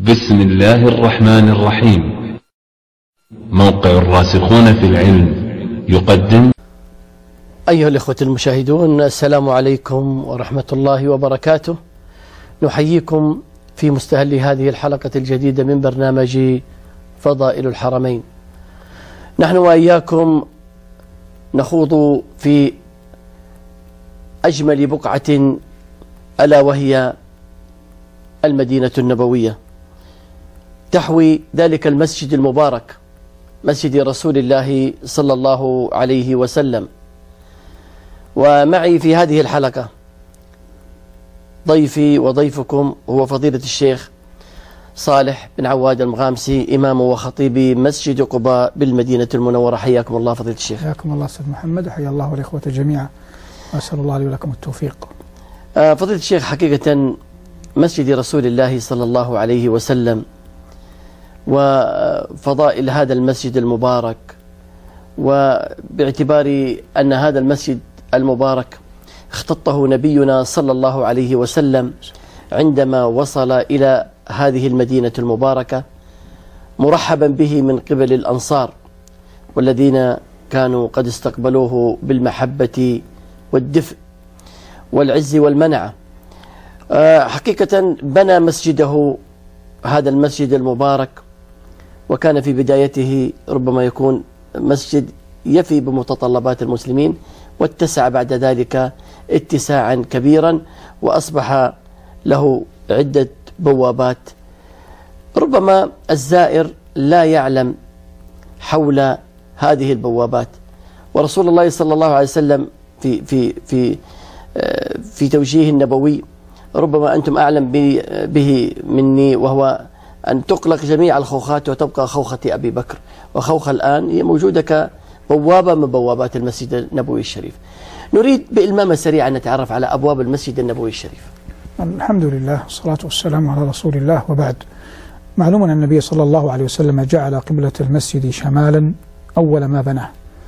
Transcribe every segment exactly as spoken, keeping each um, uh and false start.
بسم الله الرحمن الرحيم. موقع الراسخون في العلم يقدم. أيها الإخوة المشاهدون، السلام عليكم ورحمة الله وبركاته. نحييكم في مستهل هذه الحلقة الجديدة من برنامج فضائل الحرمين. نحن وإياكم نخوض في أجمل بقعة ألا وهي المدينة النبوية، تحوي ذلك المسجد المبارك، مسجد رسول الله صلى الله عليه وسلم. ومعي في هذه الحلقة ضيفي وضيفكم هو فضيلة الشيخ صالح بن عواد المغامسي، إمام وخطيب مسجد قباء بالمدينة المنورة. حياكم الله فضيلة الشيخ. حياكم الله أستاذ محمد، وحيا الله الإخوة جميعا، وأسأل الله لي ولكم التوفيق. فضيلة الشيخ، حقيقة مسجد رسول الله صلى الله عليه وسلم وفضائل هذا المسجد المبارك، وباعتبار أن هذا المسجد المبارك اختطه نبينا صلى الله عليه وسلم عندما وصل إلى هذه المدينة المباركة مرحبا به من قبل الأنصار، والذين كانوا قد استقبلوه بالمحبة والدفء والعز والمنعة. حقيقة بنى مسجده، هذا المسجد المبارك، وكان في بدايته ربما يكون مسجد يفي بمتطلبات المسلمين، واتسع بعد ذلك اتساعا كبيرا، وأصبح له عدة بوابات. ربما الزائر لا يعلم حول هذه البوابات، ورسول الله صلى الله عليه وسلم في في في في توجيه النبوي ربما أنتم أعلم به مني، وهو أن تغلق جميع الخوخات وتبقى خوخة أبي بكر، وخوخة الآن هي موجودة كبوابة من بوابات المسجد النبوي الشريف. نريد بإلمامة سريعة أن نتعرف على أبواب المسجد النبوي الشريف. الحمد لله والصلاة والسلام على رسول الله، وبعد. معلوم أن النبي صلى الله عليه وسلم جعل قبلة المسجد شمالا أول ما بناه،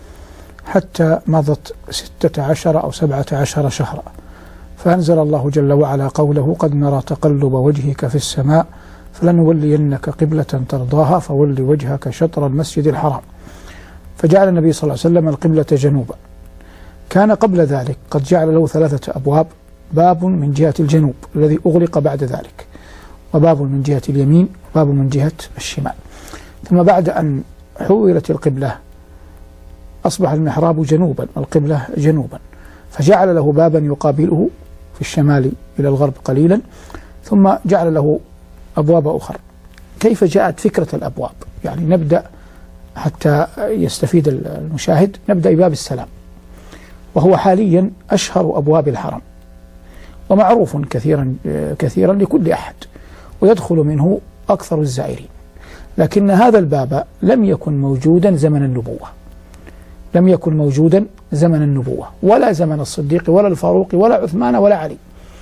حتى مضت ستة عشر أو سبعة عشر شهرا، فأنزل الله جل وعلا قوله: قد نرى تقلب وجهك في السماء فلنولينك قبلة ترضاها فول وجهك شطر المسجد الحرام. فجعل النبي صلى الله عليه وسلم القبلة جنوبا. كان قبل ذلك قد جعل له ثلاثة أبواب: باب من جهة الجنوب الذي أغلق بعد ذلك، وباب من جهة اليمين، وباب من جهة الشمال. ثم بعد أن حولت القبلة أصبح المحراب جنوبا والقبلة جنوبا، فجعل له بابا يقابله في الشمال إلى الغرب قليلا، ثم جعل له أبواب أخرى. كيف جاءت فكرة الأبواب؟ يعني نبدأ حتى يستفيد المشاهد. نبدأ بباب السلام، وهو حاليا أشهر أبواب الحرم، ومعروف كثيرا كثيرا لكل أحد، ويدخل منه أكثر الزائرين. لكن هذا الباب لم يكن موجودا زمن النبوة، لم يكن موجودا زمن النبوة، ولا زمن الصديق ولا الفاروق ولا عثمان ولا علي.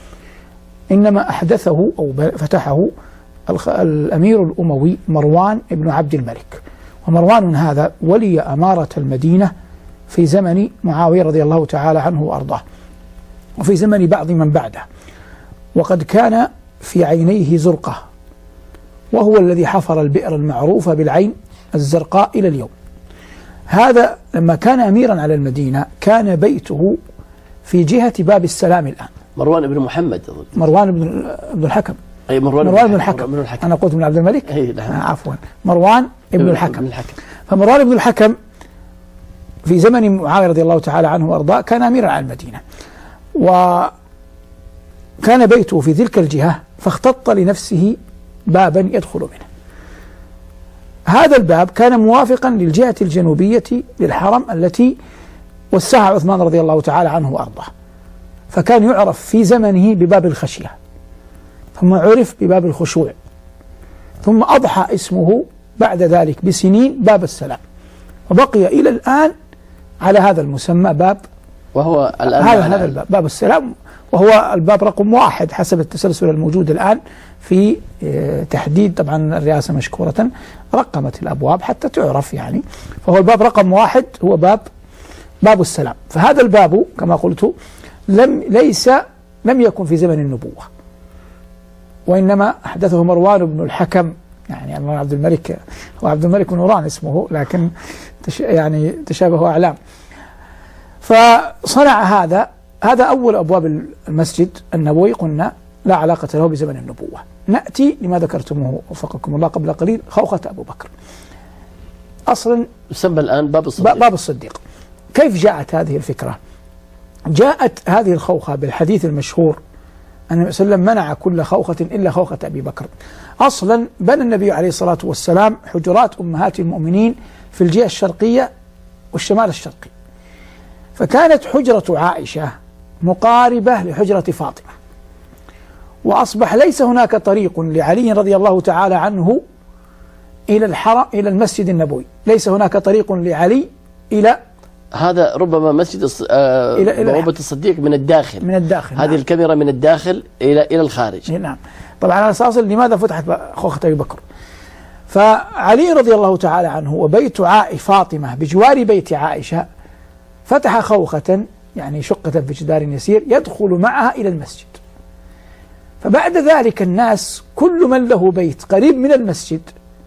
إنما أحدثه أو فتحه الأمير الأموي مروان بن عبد الملك. ومروان هذا ولي أمارة المدينة في زمن معاوية رضي الله تعالى عنه وأرضاه، وفي زمن بعض من بعده، وقد كان في عينيه زرقة، وهو الذي حفر البئر المعروفة بالعين الزرقاء إلى اليوم. هذا لما كان أميرا على المدينة كان بيته في جهة باب السلام الآن. مروان بن محمد، مروان بن بن الحكم. أي مروان, مروان بن الحكم. الحكم. أنا قلت بن عبد الملك. أي نعم. آه عفوا، مروان بن الحكم. الحكم. فمروان بن الحكم في زمن معاوية رضي الله تعالى عنه وأرضاه كان أميرا على المدينة، وكان بيته في تلك الجهة، فاختط لنفسه بابا يدخل منه. هذا الباب كان موافقا للجهة الجنوبية للحرم التي وسعها عثمان رضي الله تعالى عنه وأرضاه، فكان يعرف في زمنه بباب الخشية، ثم عرف بباب الخشوع، ثم أضحى اسمه بعد ذلك بسنين باب السلام، وبقي إلى الآن على هذا المسمى باب، وهو الآن هذا هذا الباب باب السلام، وهو الباب رقم واحد حسب التسلسل الموجود الآن في تحديد. طبعا الرئاسة مشكورة رقمت الأبواب حتى تعرف يعني، فهو الباب رقم واحد هو باب باب السلام. فهذا الباب كما قلت لم ليس لم يكن في زمن النبوة، وإنما أحدثه مروان بن الحكم، يعني عبد الملك هو عبد الملك بن نوران اسمه، لكن تش يعني تشابه أعلام. فصنع هذا هذا أول أبواب المسجد النبوي، قلنا لا علاقة له بزمن النبوة. نأتي لما ذكرتموه وفقكم الله قبل قليل، خوخة أبو بكر. أصلا يسمى الآن باب الصديق. باب الصديق. كيف جاءت هذه الفكرة؟ جاءت هذه الخوخة بالحديث المشهور أن النبي صلى الله عليه وسلم منع كل خوخة إلا خوخة أبي بكر. أصلا بنى النبي عليه الصلاة والسلام حجرات أمهات المؤمنين في الجهة الشرقية والشمال الشرقي، فكانت حجرة عائشة مقاربة لحجرة فاطمة، وأصبح ليس هناك طريق لعلي رضي الله تعالى عنه إلى الحرم إلى المسجد النبوي، ليس هناك طريق لعلي إلى هذا ربما مسجد الص... آه إلى إلى بوابة الصديق من الداخل من الداخل هذه نعم. الكاميرا من الداخل إلى إلى الخارج. نعم. طبعا على أساس لماذا فتحت خوخة أبي بكر؟ فعلي رضي الله تعالى عنه وبيت عائشة فاطمة بجوار بيت عائشة فتح خوخة، يعني شقة في جدار يسير يدخل معها إلى المسجد. فبعد ذلك الناس كل من له بيت قريب من المسجد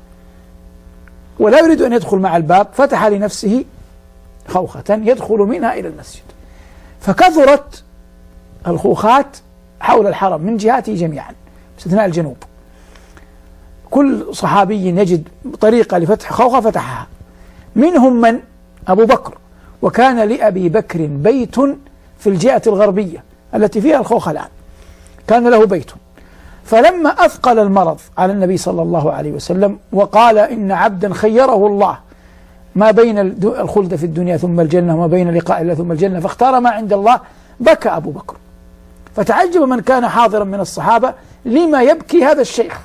ولا يريد أن يدخل مع الباب فتح لنفسه خوخة يدخل منها إلى المسجد، فكثرت الخوخات حول الحرم من جهاته جميعا باستثناء الجنوب. كل صحابي يجد طريقة لفتح خوخة فتحها، منهم من أبو بكر، وكان لأبي بكر بيت في الجهة الغربية التي فيها الخوخة الآن، كان له بيت. فلما أثقل المرض على النبي صلى الله عليه وسلم وقال إن عبدا خيره الله ما بين الخلد في الدنيا ثم الجنة وما بين لقاء الله ثم الجنة فاختار ما عند الله، بكى أبو بكر. فتعجب من كان حاضرا من الصحابة لما يبكي هذا الشيخ،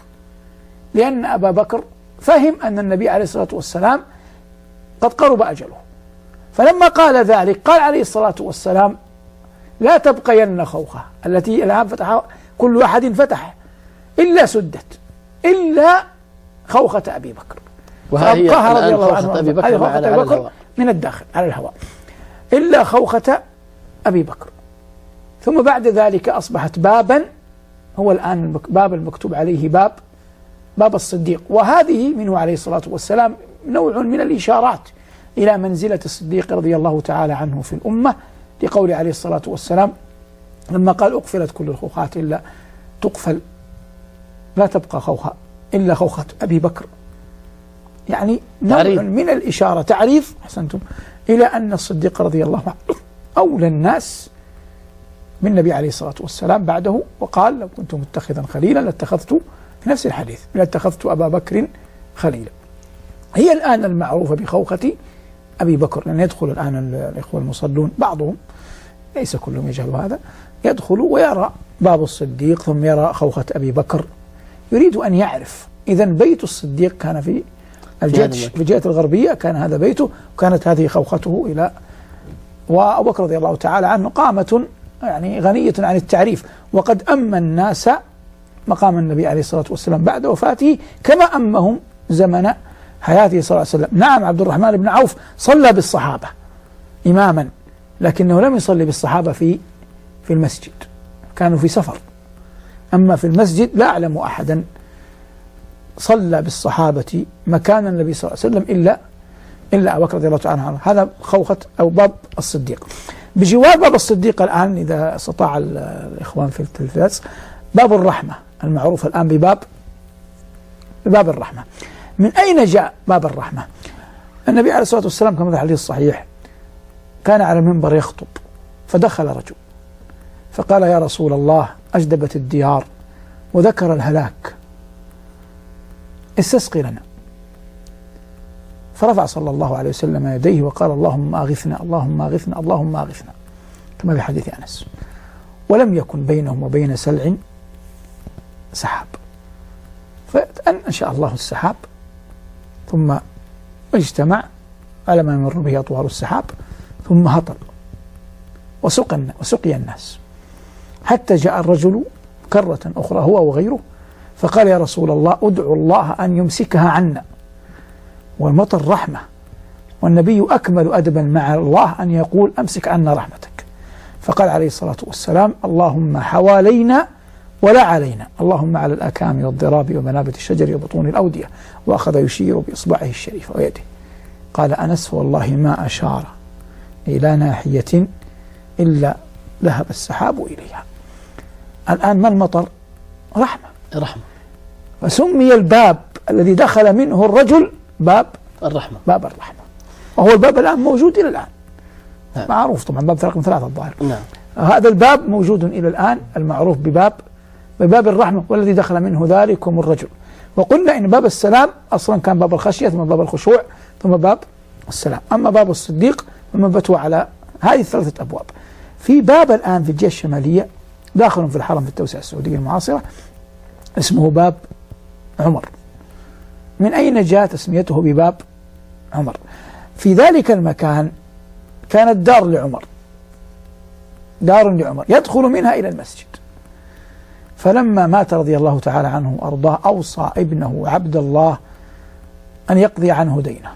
لأن أبا بكر فهم أن النبي عليه الصلاة والسلام قد قرب أجله. فلما قال ذلك قال عليه الصلاة والسلام لا تبقين خوخة التي الآن فتحها كل واحد فتح إلا سدت إلا خوخة أبي بكر، وهي رضي الله عنه أبي بكر, خوخة أبي بكر من الداخل على الهواء إلا خوخة أبي بكر. ثم بعد ذلك أصبحت بابا، هو الآن باب المكتوب عليه باب باب الصديق، وهذه منه عليه الصلاة والسلام نوع من الإشارات إلى منزلة الصديق رضي الله تعالى عنه في الأمة، لقول عليه الصلاة والسلام لما قال أقفلت كل الخوخات إلا تقفل لا تبقى خوخة إلا خوخة أبي بكر، يعني نوع من الإشارة تعريف أحسنتم إلى أن الصديق رضي الله عنه أولى الناس من النبي عليه الصلاة والسلام بعده. وقال لو كنت متخذا خليلا لاتخذت في نفس الحديث لاتخذت أبا بكر خليلا. هي الآن المعروفة بخوخة أبي بكر، لأن يدخل الآن الإخوة المصلون بعضهم ليس كلهم يجهل هذا، يدخل ويرى باب الصديق ثم يرى خوخة أبي بكر، يريد أن يعرف إذن بيت الصديق كان في الجهة في الجهة الغربية، كان هذا بيته وكانت هذه خوخته إلى. وأبو بكر رضي الله تعالى عنه قامة يعني غنية عن التعريف، وقد أما الناس مقام النبي عليه الصلاة والسلام بعد وفاته كما أمهم زمن حياته صلى الله عليه وسلم. نعم عبد الرحمن بن عوف صلى بالصحابة إماما، لكنه لم يصلي بالصحابة في في المسجد، كانوا في سفر. أما في المسجد لا أعلم أحدا صلى بالصحابة مكان النبي صلى الله عليه وسلم إلا إلا أبو بكر رضي الله تعالى عنه. هذا خوخة أو باب الصديق. بجوار باب الصديق الآن إذا استطاع الإخوان في التلفاز باب الرحمة المعروف الآن بباب بباب الرحمة. من أين جاء باب الرحمة؟ النبي عليه الصلاة والسلام كما في الحديث الصحيح كان على المنبر يخطب، فدخل رجل فقال يا رسول الله أجدبت الديار وذكر الهلاك استسقي لنا. فرفع صلى الله عليه وسلم يديه وقال اللهم أغثنا اللهم أغثنا اللهم أغثنا، كما في حديث أنس. ولم يكن بينهم وبين سلع سحاب، فأنشأ الله السحاب ثم اجتمع على ما يمر به أطوار السحاب ثم هطل وسقى وسقي الناس، حتى جاء الرجل كرة أخرى هو وغيره فقال يا رسول الله ادعو الله أن يمسكها عنا، والمطر رحمة، والنبي أكمل أدبا مع الله أن يقول أمسك عنا رحمتك. فقال عليه الصلاة والسلام اللهم حوالينا ولا علينا، اللهم على الأكام والضراب ومنابت الشجر وبطون الأودية. وأخذ يشير بإصبعه الشريف ويده. قال أنس: والله ما أشار إلى ناحية إلا ذهب السحاب إليها. الآن ما المطر؟ رحمة رحمة. فسمي الباب الذي دخل منه الرجل باب الرحمة، باب الرحمة، وهو الباب الآن موجود إلى الآن. نعم. معروف طبعا باب رقم ثلاثة الظاهر. نعم. هذا الباب موجود إلى الآن، المعروف بباب بباب الرحمة، والذي دخل منه ذلكم الرجل. وقلنا إن باب السلام أصلا كان باب الخشية، ثم باب الخشوع، ثم باب السلام. أما باب الصديق فمنبته على هذه الثلاثة أبواب. في باب الآن في الجهة الشمالية داخل في الحرم في التوسعة السعودية المعاصرة اسمه باب عمر. من أين جاء تسميته بباب عمر؟ في ذلك المكان كانت دار لعمر، دار لعمر يدخل منها إلى المسجد. فلما مات رضي الله تعالى عنه وأرضاه أوصى ابنه عبد الله أن يقضي عنه دينه.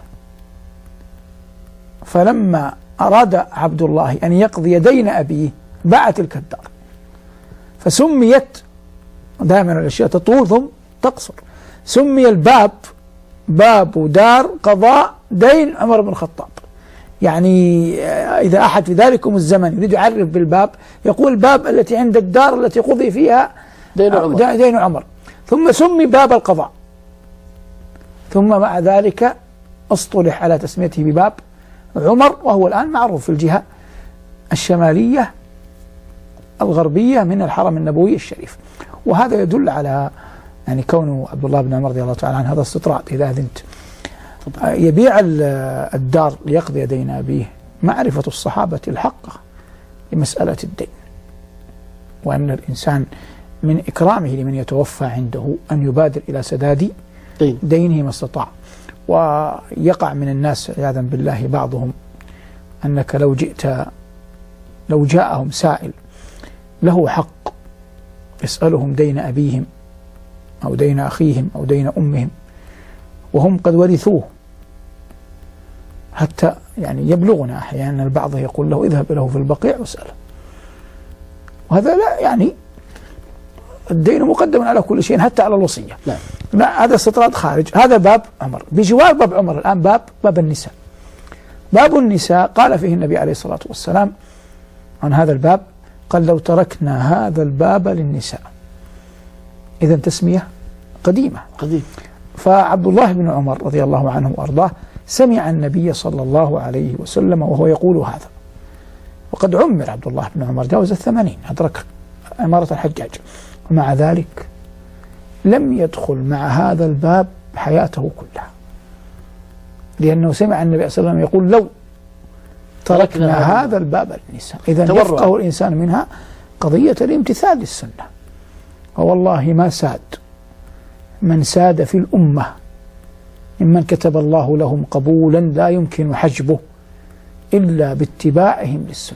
فلما أراد عبد الله أن يقضي دين أبيه باع تلك الدار، فسميت، دائما الأشياء تطول ثم تقصر، سمي الباب باب دار قضاء دين عمر بن الخطاب. يعني إذا أحد في ذلكم الزمن يريد يعرف بالباب يقول الباب التي عند الدار التي قضي فيها دين عمر, دين عمر. ثم سمي باب القضاء، ثم مع ذلك اصطلح على تسميته بباب عمر، وهو الآن معروف في الجهة الشمالية الغربية من الحرم النبوي الشريف. وهذا يدل على يعني كونه عبد الله بن عمر رضي الله تعالى عنه هذا استطراد إذا أذنت يبيع الدار ليقضي دين أبيه، معرفة الصحابة الحقة لمسألة الدين، وأن الإنسان من إكرامه لمن يتوفى عنده أن يبادر إلى سداد دين. دينه ما استطاع. ويقع من الناس عياذا بالله بعضهم أنك لو جئت لو جاءهم سائل له حق يسألهم دين أبيهم أو دين أخيهم أو دين أمهم وهم قد ورثوه، حتى يعني يبلغنا أحيانا البعض يقول له اذهب له في البقيع واسأله، وهذا لا يعني الدين مقدم على كل شيء حتى على الوصية. لا. لا، هذا استطراد خارج. هذا باب عمر. بجوار باب عمر الآن باب باب النساء. باب النساء قال فيه النبي عليه الصلاة والسلام عن هذا الباب، قال لو تركنا هذا الباب للنساء. إذن تسمية قديمة قديم. فعبد الله بن عمر رضي الله عنه وأرضاه سمع النبي صلى الله عليه وسلم وهو يقول هذا، وقد عمر عبد الله بن عمر جاوز الثمانين، أدرك عمارة الحجاج، ومع ذلك لم يدخل مع هذا الباب حياته كلها، لأنه سمع النبي صلى الله عليه وسلم يقول لو تركنا هذا الباب للنساء. إذن يفقه الإنسان منها قضية الامتثال للسنة. ووالله ما ساد من ساد في الأمة ممن كتب الله لهم قبولا لا يمكن حجبه إلا باتباعهم للسنة.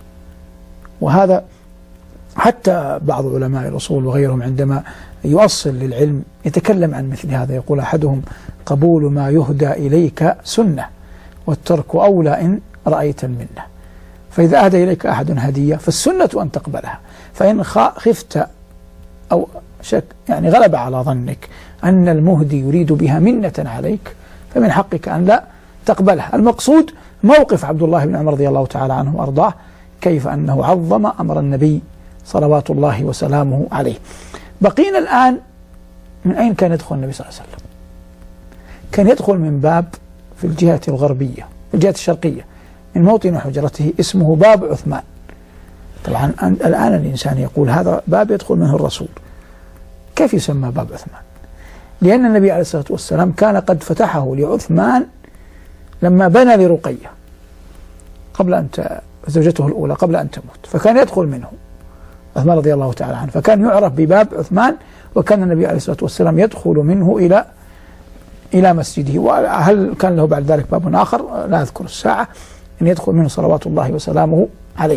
وهذا حتى بعض علماء الأصول وغيرهم عندما يؤصل للعلم يتكلم عن مثل هذا، يقول أحدهم قبول ما يهدى إليك سنة والترك أولى إن رأيت منه. فإذا أهدى إليك أحد هدية فالسنة أن تقبلها، فإن خفت أو شك يعني غلب على ظنك أن المهدي يريد بها منة عليك فمن حقك أن لا تقبلها. المقصود موقف عبد الله بن عمر رضي الله تعالى عنه وأرضاه، كيف أنه عظم أمر النبي صلوات الله وسلامه عليه. بقينا الآن من أين كان يدخل النبي صلى الله عليه وسلم؟ كان يدخل من باب في الجهة الغربية في الجهة الشرقية من موطن حجرته اسمه باب عثمان. طبعا الآن الإنسان يقول هذا باب يدخل منه الرسول، كيف يسمى باب عثمان؟ لأن النبي عليه الصلاة والسلام كان قد فتحه لعثمان لما بنى لرقية قبل أن ت... زوجته الأولى قبل أن تموت، فكان يدخل منه عثمان رضي الله تعالى عنه، فكان يعرف بباب عثمان. وكان النبي عليه الصلاة والسلام يدخل منه إلى إلى مسجده. وهل كان له بعد ذلك باب آخر لا أذكر الساعة أن يدخل منه صلوات الله وسلامه عليه.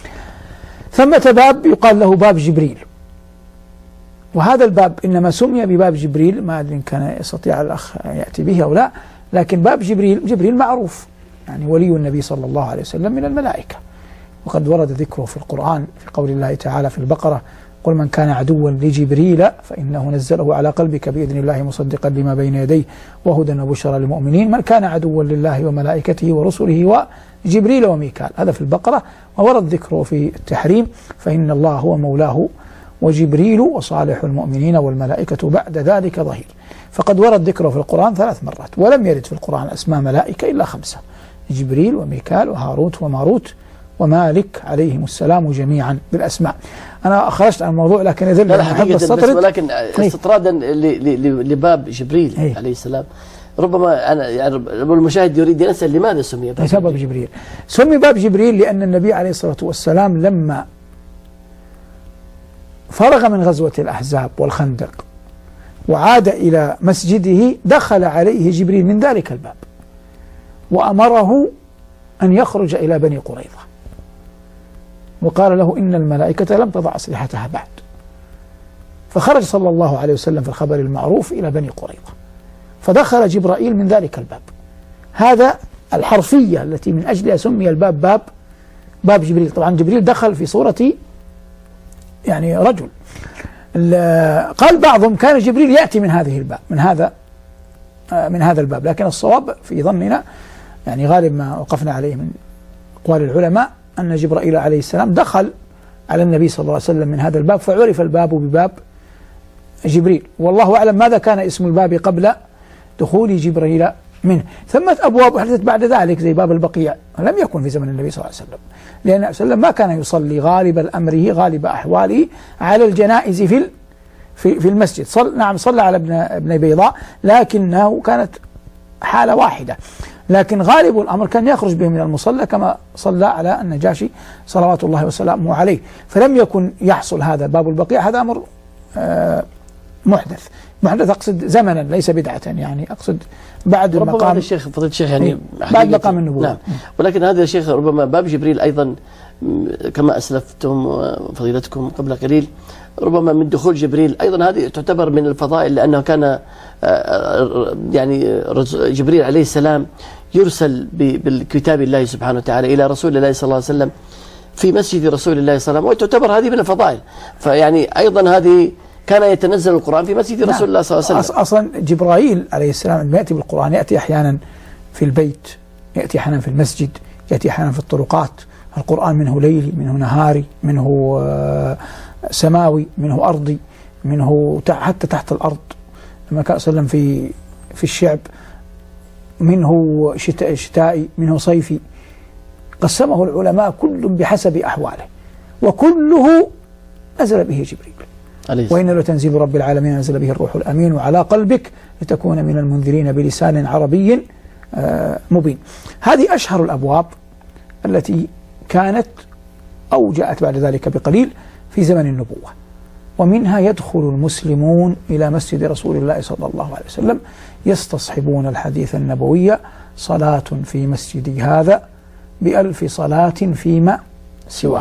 ثمة باب يقال له باب جبريل، وهذا الباب إنما سمي بباب جبريل، ما أدري إن كان يستطيع الأخ يأتي به أو لا، لكن باب جبريل جبريل معروف يعني ولي النبي صلى الله عليه وسلم من الملائكة، وقد ورد ذكره في القرآن في قول الله تعالى في البقرة قل من كان عدوا لجبريل فإنه نزله على قلبك بإذن الله مصدقا لما بين يديه وهدى وبشرى للمؤمنين. من كان عدوا لله وملائكته ورسله وجبريل وميكال، هذا في البقرة. وورد ذكره في التحريم فإن الله هو مولاه وجبريل وصالح المؤمنين والملائكة بعد ذلك ظهير. فقد ورد ذكره في القرآن ثلاث مرات، ولم يرد في القرآن أسماء ملائكة إلا خمسة: جبريل وميكال وهاروت وماروت ومالك عليهم السلام جميعا بالأسماء. أنا خرجت عن الموضوع لكن يذل لا أحب استطرد، ولكن استطرادا لباب جبريل هي. عليه السلام، ربما أنا يعني المشاهد يريد أن يسأل لماذا سمي باب جبريل؟ باب جبريل سمي باب جبريل لأن النبي عليه الصلاة والسلام لما فرغ من غزوة الأحزاب والخندق وعاد إلى مسجده دخل عليه جبريل من ذلك الباب وأمره أن يخرج إلى بني قريظة، وقال له إن الملائكة لم تضع أسلحتها بعد. فخرج صلى الله عليه وسلم في الخبر المعروف إلى بني قريظة، فدخل جبرائيل من ذلك الباب. هذا الحرفية التي من أجلها سمي الباب باب باب جبريل. طبعا جبريل دخل في صورة يعني رجل. قال بعضهم كان جبريل يأتي من هذه الباب من هذا من هذا الباب، لكن الصواب في ظننا يعني غالب ما وقفنا عليه من أقوال العلماء أن جبرائيل عليه السلام دخل على النبي صلى الله عليه وسلم من هذا الباب، فعرف الباب بباب جبريل. والله أعلم ماذا كان اسم الباب قبل دخول جبريل منه. ثمة أبواب حدثت بعد ذلك زي باب البقيع، لم يكن في زمن النبي صلى الله عليه وسلم، لأن النبي صلى الله عليه وسلم ما كان يصلي غالب أمره غالب أحواله على الجنائز في في في المسجد. صل نعم صلى على ابن ابن بيضاء لكنه كانت حالة واحدة، لكن غالب الأمر كان يخرج به من المصلى كما صلى على النجاشي صلوات الله وسلامه عليه. فلم يكن يحصل هذا باب البقيع، هذا أمر آه محدث محدث أقصد زمنا ليس بدعة، يعني أقصد بعد ربما مقام هذا الشيخ فضيلة الشيخ يعني بعد مقام النبوة. نعم. ولكن هذا الشيخ ربما باب جبريل أيضا كما أسلفتم فضيلتكم قبل قليل، ربما من دخول جبريل أيضا هذه تعتبر من الفضائل، لأنه كان يعني جبريل عليه السلام يرسل بالكتاب الله سبحانه وتعالى إلى رسول الله صلى الله عليه وسلم في مسجد رسول الله صلى الله عليه وسلم، وتعتبر هذه من الفضائل. فيعني أيضا هذه كان يتنزل القرآن في مسجد رسول نعم. الله صلى الله عليه وسلم. أصلا جبرائيل عليه السلام عندما يأتي بالقرآن يأتي أحيانا في البيت، يأتي أحيانا في المسجد، يأتي أحيانا في الطرقات. القرآن منه ليلي، منه نهاري، منه سماوي، منه أرضي، منه حتى تحت الأرض لما كان صلى الله عليه وسلم في في الشعب، منه شتاء شتائي، منه صيفي. قسمه العلماء كل بحسب أحواله، وكله نزل به جبريل. وإن لتنزيل رب العالمين نزل به الروح الأمين على قلبك لتكون من المنذرين بلسان عربي مبين. هذه أشهر الأبواب التي كانت أو جاءت بعد ذلك بقليل في زمن النبوة. ومنها يدخل المسلمون إلى مسجد رسول الله صلى الله عليه وسلم يستصحبون الحديث النبوي: صلاة في مسجدي هذا بألف صلاة فيما سواه.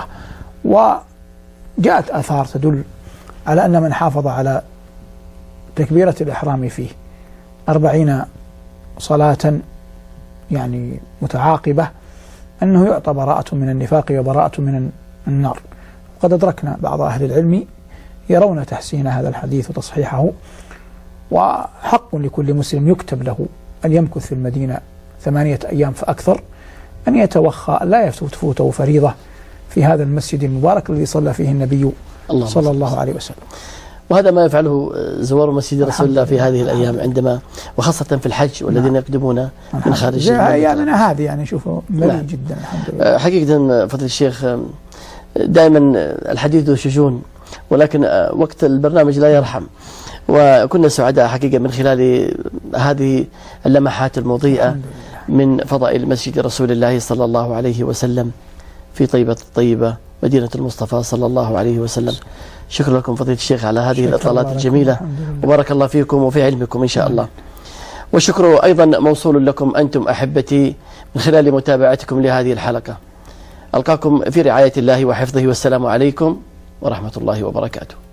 وجاءت آثار تدل على أن من حافظ على تكبيرة الإحرام فيه أربعين صلاة يعني متعاقبة أنه يعطى براءة من النفاق وبراءة من النار. وقد أدركنا بعض أهل العلم يرون تحسين هذا الحديث وتصحيحه، وحق لكل مسلم يكتب له أن يمكث في المدينة ثمانية أيام فأكثر أن يتوخى لا يفوته فريضة في هذا المسجد المبارك الذي صلى فيه النبي الله صلى الله عليه وسلم. وهذا ما يفعله زوار مسجد رسول الله في هذه الأيام عندما وخاصة في الحج والذين يقدمون من خارج أيامنا هذه يعني شوفوا مليء جدا الحمد لله. حقيقة فضل الشيخ دائما الحديث ذو شجون، ولكن وقت البرنامج لا يرحم، وكنا سعداء حقيقة من خلال هذه اللمحات المضيئة من فضائل مسجد رسول الله صلى الله عليه وسلم في طيبة الطيبة مدينة المصطفى صلى الله عليه وسلم. شكرا لكم فضيلة الشيخ على هذه الإطلالات الجميلة، وبارك الله فيكم وفي علمكم إن شاء الله. والشكر أيضا موصول لكم أنتم أحبتي من خلال متابعتكم لهذه الحلقة. ألقاكم في رعاية الله وحفظه، والسلام عليكم ورحمة الله وبركاته.